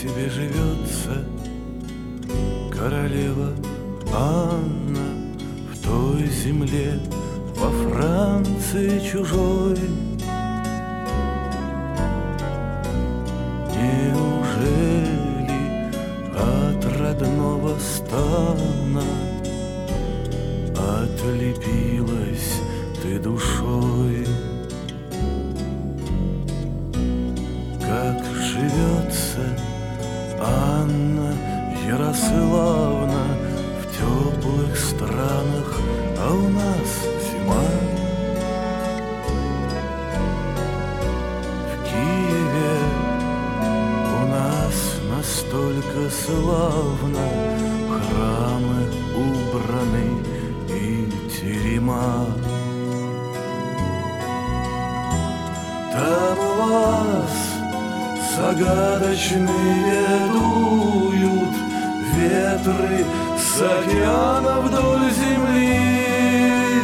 тебе живется, королева Анна, в той земле, во Франции чужой? Неужели от родного стана отлепилась ты душой? Как живется Анна Ярославна в теплых странах, а у нас зима. В Киеве у нас настолько славно, храмы убраны и терема. Там у вас загадочные дуют ветры с океана вдоль земли.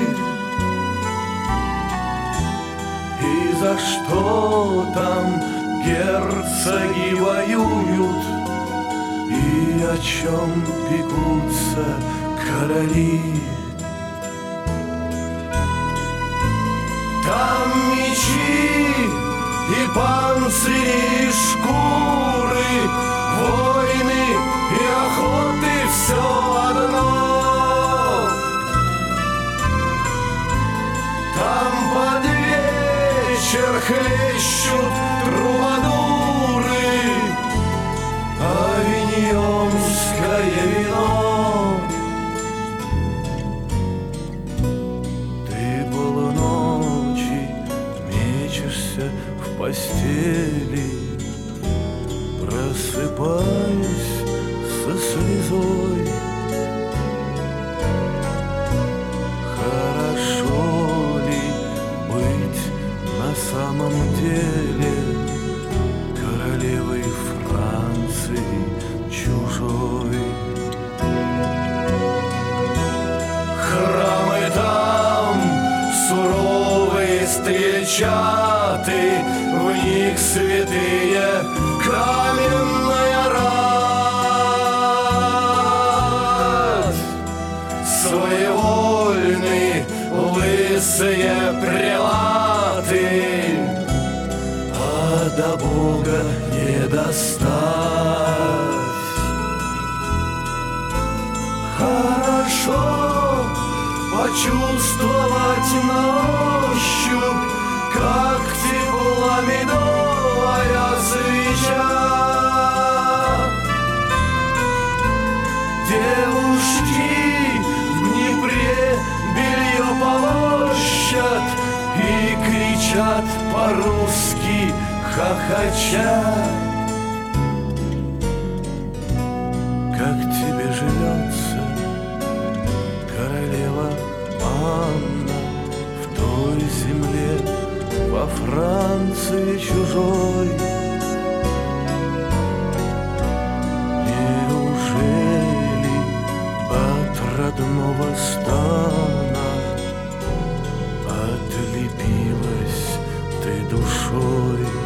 И за что там герцоги воюют, и о чем пекутся короли? Там мечи и панцири, и шкуры, войны и охоты — все одно. Там под вечер хлещут трубадуры, авиньонское вино. Ты полночи мечешься в постели, просыпаюсь со слезой. Хорошо ли быть на самом деле королевой Франции чужой? Храмы там суровые стрельчаты, в них святые каменная рать. Своевольны лысые прелаты, а до Бога не достать. Хорошо почувствовать на ощупь, как тепла медовая свеча. Девушки в Днепре белье полощат и кричат по-русски хохоча. Как тебе живется, королева Анна, в той земле, во Франции чужой? Неужели от родного стана отлепилась ты душой?